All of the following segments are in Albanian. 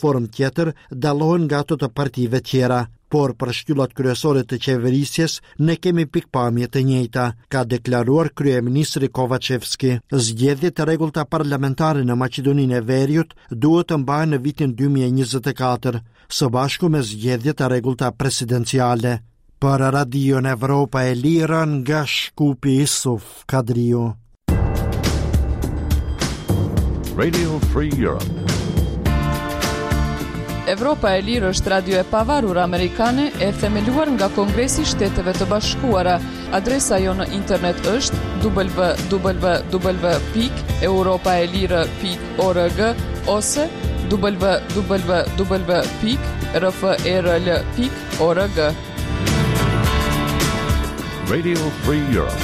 formë tjetër dallohen nga ato të partive tjera, por për shtyllat kryesore të qeverisjes ne kemi pikpamje të njëjta, ka deklaruar kryeministri Kovacevski. Zgjedhjet e rregullta parlamentare në Maqedoninë e Veriut duhet të mbahen në vitin 2024, së bashku me zgjedhjet e rregullta presidenciale. Për Radion Evropa e Lira nga Shkupi Isuf Kadriu. Radio Free Europe. Evropa e Lirë është radio e pavarur amerikane e themeluar nga Kongresi i Shteteve të Bashkuara. Adresa jo në internet është www.europaelire.org ose www.rfrl.org. Radio Free Europe.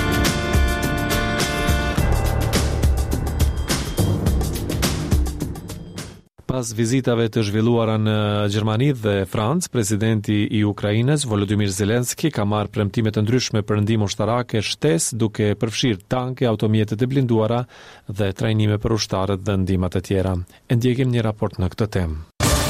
Pas vizitave të zhvilluara në Gjermani dhe Francë, presidenti i Ukrainës, Volodymyr Zelensky, ka marrë premtime të ndryshme për ndihmë ushtarake shtesë, duke përfshirë tanke, automjete të blinduara dhe trajnime për ushtarët dhe ndihma të tjera. E ndjekim një raport në këtë temë.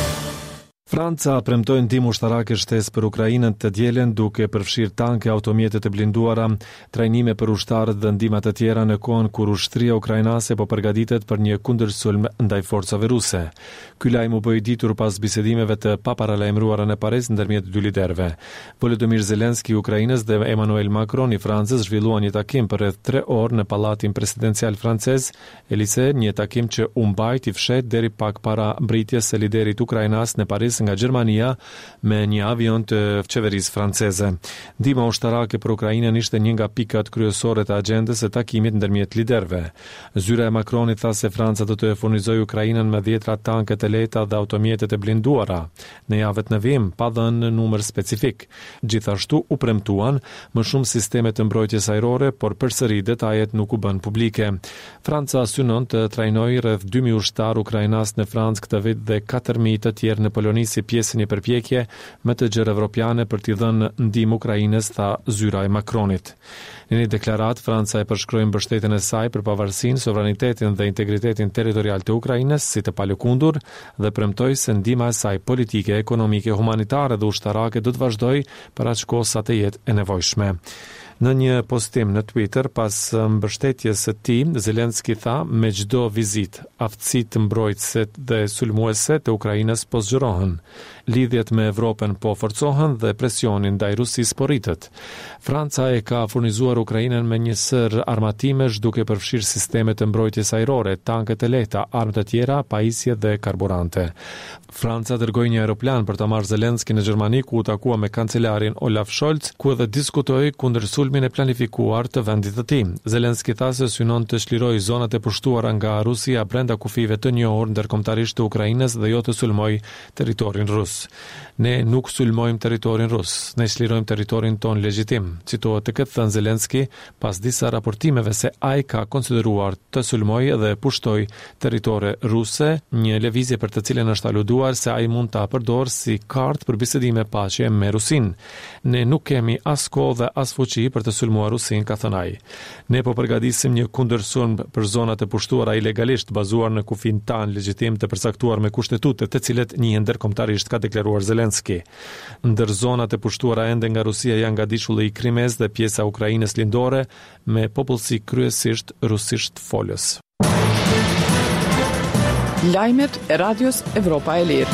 Franca premtoi ndihmë ushtarake shtesë për Ukrainën të dielën, duke përfshirë tanke, automjete të blinduara, trajnime për ushtarët dhe ndihma të tjera në kohën kur ushtria ukrainase po përgatitet për një kundërsulm ndaj forcave ruse. Ky lajm u bë i ditur pas bisedimeve të paparalajmëruara në Paris ndërmjet dy liderëve. Volodymyr Zelensky i Ukrainës dhe Emmanuel Macron i Francës zhvilluan një takim për rreth 3 orë në pallatin presidencial francez, Elysée, një takim që u mbajt i fshet deri pak para mbritjes së liderit ukrainas në Paris nga Gjermania me një avion të qeverisë franceze. Ndihma ushtarake për Ukrainën ishte një nga pikat kryesore të agjendës së takimit ndërmjet liderëve. Zyra e Macronit tha se Franca do të furnizojë Ukrainën me 10 tanke të lehta dhe automjete të blinduara në javët në vijim, pa dhënë numër specifik. Gjithashtu u premtuan më shumë sisteme të mbrojtjes ajrore, por përsëri detajet nuk u bën publike. Franca synon të trajnojë rreth 2000 ushtar ukrainas në Francë këtë vit dhe 4000 të tjerë në Poloni si pjesë e një përpjekje me të gjerë evropiane për t'i dhënë ndihmë Ukrainës, tha zyra e Macronit. Në një deklarat, Franca e përshkroi mbështetjen e saj për pavarësinë, sovranitetin dhe integritetin territorial të Ukrainës si të palëkundur dhe premtoi se ndihma e saj politike, ekonomike, humanitare dhe ushtarake do të vazhdojë për aq kohë sa të jetë e nevojshme. Në një postim në Twitter pas mbështetjes së tij, Zelensky tha: "Me çdo vizitë, aftësitë mbrojtëse dhe sulmuese të Ukrainës po zgjerohen. Lidhjet me Evropën po forcohen dhe presioni ndaj Rusisë po rritet." Franca e ka furnizuar Ukrainën me një sër armatimesh duke përfshirë sisteme të mbrojtjes ajrore, tanke të lehta, armë të tjera, pajisje dhe karburante. Franca dërgoi një aeroplan për ta marrë Zelensky në Gjermani, ku u takua me kancelarin Olaf Scholz, ku edhe diskutoi kundër sulmin e planifikuar të vendit të tij. Zelensky tha se synon të çlirojë zonat e pushtuara nga Rusia brenda kufive të njohur ndërkombëtarisht të Ukrainës dhe jo të sulmojë territorin rus. "Ne nuk sulmojmë territorin rus, ne çlirojmë territorin ton legjitim", citohet të këtë thënë Zelensky pas disa raportimeve se ai ka konsideruar të sulmojë dhe pushtoj territore ruse, një lëvizje për të cilën është aluduar se ai mund ta përdorë si kartë për bisedime paqe me Rusin. "Ne nuk kemi as kohë dhe as fuqi për të sulmuar Rusin", ka thënë ai. "Ne po përgatisim një kundërsulm për zonat e pushtuara ilegalisht bazuar në kufin tan legjitim të përcaktuar me kushtetutet të cilët njihen ndërkombëtarisht", ka deklaruar Zelensky. Ndër zonat e pushtuara ende nga Rusia janë ngadishulli i Krimes dhe pjesa e Ukrainës lindore me popullsi kryesisht rusisht folës. Lajmet e Radios Evropa e Lirë.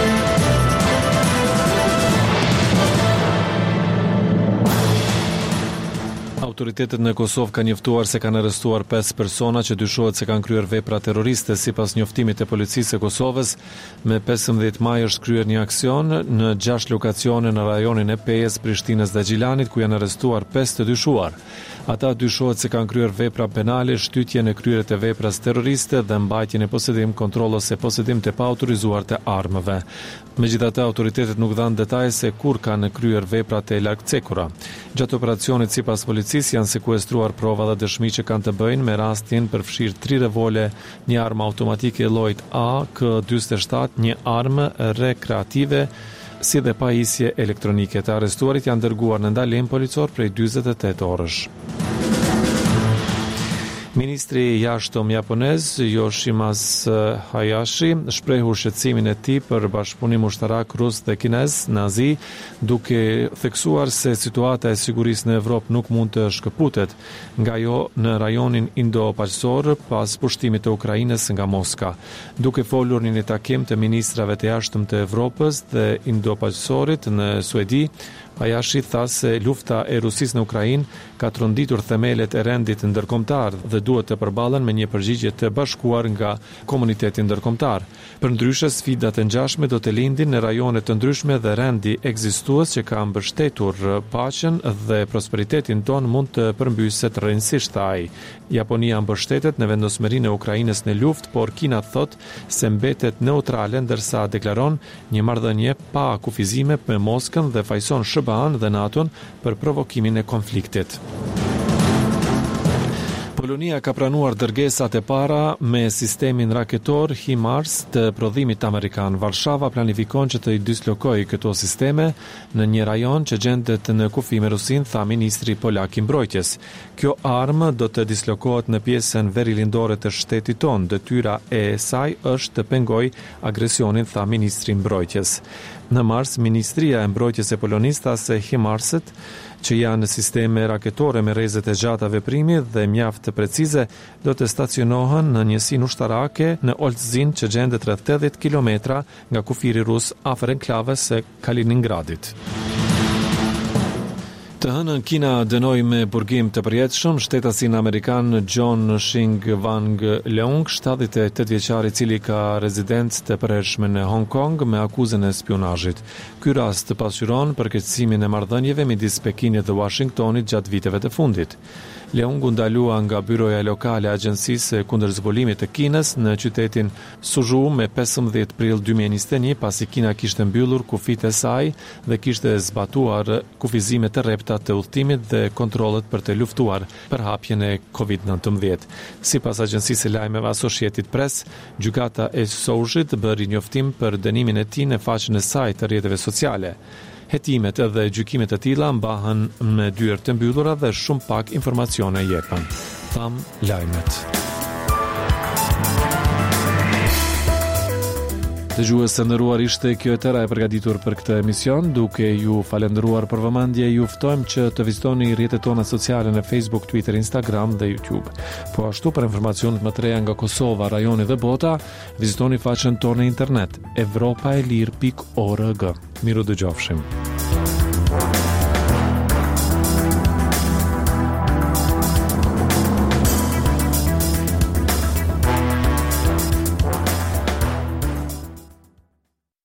Autoritetet në Kosovë kanë njoftuar se kanë arrestuar 5 persona që dyshohet se kanë kryer vepra terroriste. Sipas njoftimit të policisë së Kosovës, me 15 maj është kryer një aksion në 6 lokacione në rajonin e Pejës, Prishtinës dhe Gjilanit, ku janë arrestuar 5 të dyshuar. Ata dyshohet se kanë kryer vepra penale, shtytje në kryerje të vepras terroriste dhe mbajtje në posedim, kontroll ose posedim të paautorizuar të armëve. Megjithatë, autoritetet nuk dhanë detaje se kur kanë kryer veprat e largcekura. Gjatë operacionit, sipas policisë, janë sekuestruar prova dhe dëshmi që kanë të bëjnë me rastin përfshirë 3 revole, një armë automatike llojit AK-47, një armë rekreative, si dhe pajisje elektronike. Të arrestuarit janë dërguar në ndalim policor prej 48 orësh. Ministri i jashtëm japonez Yoshimitsu Hayashi shprehu shqetësimin e tij për bashkëpunim ushtarak rus dhe kinez në Azi, duke theksuar se situata e sigurisë në Evropë nuk mund të shkëputet nga ajo në rajonin indo-paqësor pas pushtimit të Ukrainës nga Moska. Duke folur në një takim të ministrave të jashtëm të Evropës dhe indo-paqësorit në Suedi, Hayashi tha se lufta e Rusisë në Ukrainë ka tronditur themelet e rendit ndërkombëtar dhe duhet të përballen me një përgjigje të bashkuar nga komuniteti ndërkombëtar. Përndryshe, sfidat e ngjashme do të lindin në rajone të ndryshme dhe rendi ekzistues që ka mbështetur paqen dhe prosperitetin ton mund të përmbyset rrënjësisht, ai. Japonia mbështetet në vendosmërinë e Ukrainës në luftë, por Kina thot se mbetet neutrale ndërsa deklaron një marrëdhënie pa kufizime me Moskën dhe fajson SBA-n dhe NATO-n për provokimin e konfliktit. Polonia ka pranuar dërgesat e para me sistemin raketor HIMARS të prodhimit amerikan. Varshava planifikon që të dislokojë këto sisteme në një rajon që gjendet në kufi me Rusinë, tha ministri polak i mbrojtjes. Kjo armë do të dislokohet në pjesën verilindore të shtetit tonë. Detyra e saj është të pengojë agresionin, tha ministri i mbrojtjes. Në mars, Ministria e Mbrojtjes e Polonisë tha se HIMARS-et, që janë sisteme raketore me rrezet e gjata veprimi dhe mjaft të precize, do të stacionohen në njësinë ushtarake në Olzin, që gjendet rreth 80 kilometra nga kufiri rus afër enklavës së Kaliningradit. Të hënën Kina dënoi me burgim të përjetshëm shtetasin amerikan John Shing Wang Leung, 78 vjeçar i cili ka rezidencë të përhershme në Hong Kong me akuzën e spionazhit. Ky rast pasqyron përkeqësimin e marrëdhënieve midis Pekinit dhe Washingtonit gjatë viteve të fundit. Leung u ndalua nga byroja lokale e Agjencisë kundër zbulimit të Kinës në qytetin Suzhou me 15 prill 2021, pasi Kina kishte mbyllur kufitë e saj dhe kishte zbatuar kufizime të rrepta të udhëtimit dhe kontrollet për të luftuar përhapjen e COVID-19. Sipas agjencisë së lajmeve Associated Press, gjykata e Soujit bëri njoftim për dënimin e tij në faqen e saj të rrjeteve sociale. Hetimet dhe gjykimet e tilla mbahen me dyert të mbyllura dhe shumë pak informacione jepen, tham lajmet. Dëgjues të nderuar, ishte kjo e tëra e përgatitur për këtë emision. Duke ju falendëruar për vëmendje, ju ftojmë që të vizitoni rrjetet tona sociale në Facebook, Twitter, Instagram dhe YouTube. Po ashtu, për informacionet më të reja nga Kosova, rajoni dhe bota, vizitoni faqen tonë në internet evropaelir.org. Miru dëgjofshim.